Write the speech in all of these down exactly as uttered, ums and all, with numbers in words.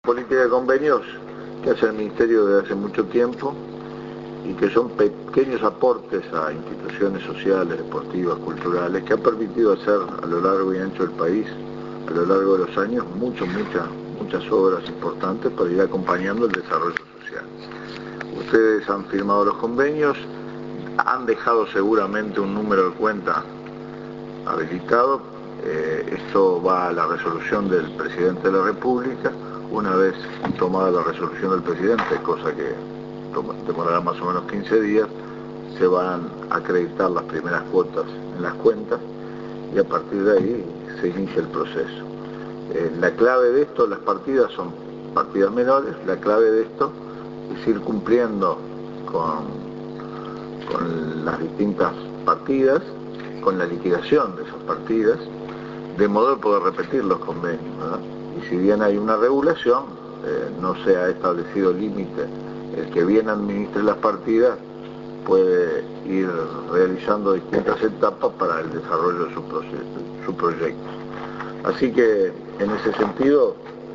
política de convenios que hace el Ministerio desde hace mucho tiempo y que son pequeños aportes a instituciones sociales, deportivas, culturales, que han permitido hacer a lo largo y ancho del país, a lo largo de los años, muchas, muchas, muchas obras importantes para ir acompañando el desarrollo social. Ustedes han firmado los convenios, han dejado seguramente un número de cuenta habilitado. Eh, esto va a la resolución del Presidente de la República. Una vez tomada la resolución del Presidente, cosa que demorará más o menos quince días, se van a acreditar las primeras cuotas en las cuentas y a partir de ahí se inicia el proceso. Eh, la clave de esto, las partidas son partidas menores, la clave de esto es ir cumpliendo con, con las distintas partidas, con la liquidación de esas partidas, de modo de poder repetir los convenios, ¿verdad? Y si bien hay una regulación, eh, no se ha establecido límite. El que bien administre las partidas puede ir realizando distintas etapas para el desarrollo de su, proceso, su proyecto. Así que, en ese sentido,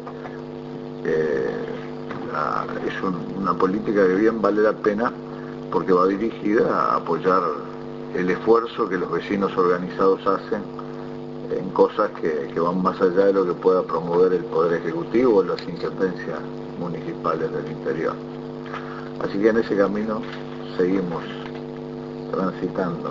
eh, la, es un, una política que bien vale la pena porque va dirigida a apoyar el esfuerzo que los vecinos organizados hacen en cosas que, que van más allá de lo que pueda promover el Poder Ejecutivo o las intendencias municipales del interior. Así que en ese camino seguimos transitando.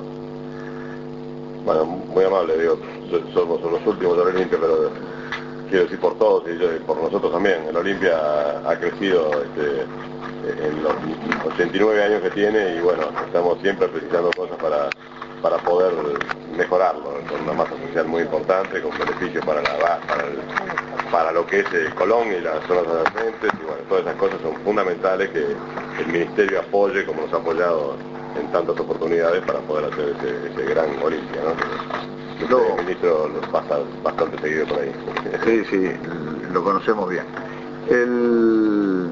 Bueno, muy amable, digo, somos los últimos del Olimpia, pero quiero decir por todos y, yo, y por nosotros también. El Olimpia ha crecido este, en los ochenta y nueve años que tiene y bueno, estamos siempre precisando cosas para, para poder mejorarlo, con una masa social muy importante, con beneficios para la para, el, para lo que es el Colón y las zonas adyacentes, y bueno, todas esas cosas son fundamentales que el Ministerio apoye, como nos ha apoyado en tantas oportunidades para poder hacer ese, ese gran Olimpia, ¿no? Lo, el ministro lo pasa bastante seguido por ahí. Sí, sí, lo conocemos bien. El,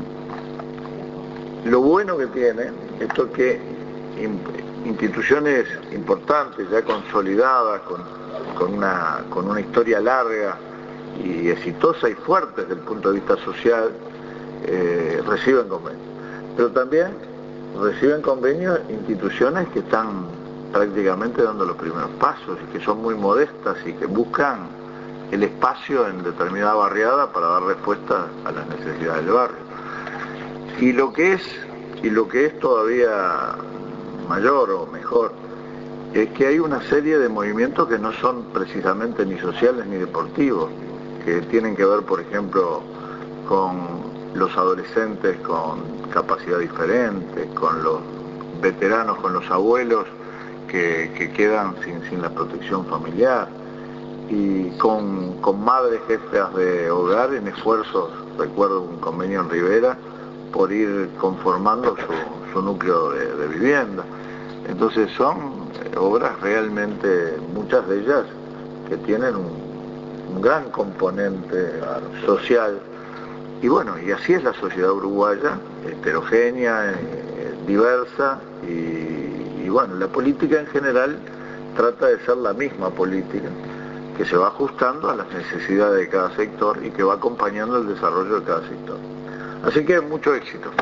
lo bueno que tiene esto es que instituciones importantes, ya consolidadas, con, con, una, con una historia larga y exitosa y fuerte desde el punto de vista social, eh, reciben convenios. Pero también reciben convenios instituciones que están prácticamente dando los primeros pasos y que son muy modestas y que buscan el espacio en determinada barriada para dar respuesta a las necesidades del barrio. Y lo que es, y lo que es todavía mayor o mejor, es que hay una serie de movimientos que no son precisamente ni sociales ni deportivos, que tienen que ver, por ejemplo, con los adolescentes con capacidad diferente, con los veteranos, con los abuelos que, que quedan sin, sin la protección familiar, y con, con madres jefas de hogar en esfuerzos, recuerdo un convenio en Rivera, por ir conformando su, su núcleo de, de vivienda. Entonces son obras realmente, muchas de ellas, que tienen un, un gran componente social. Y bueno, y así es la sociedad uruguaya, heterogénea, eh, diversa, y, y bueno, la política en general trata de ser la misma política, que se va ajustando a las necesidades de cada sector y que va acompañando el desarrollo de cada sector. Así que mucho éxito.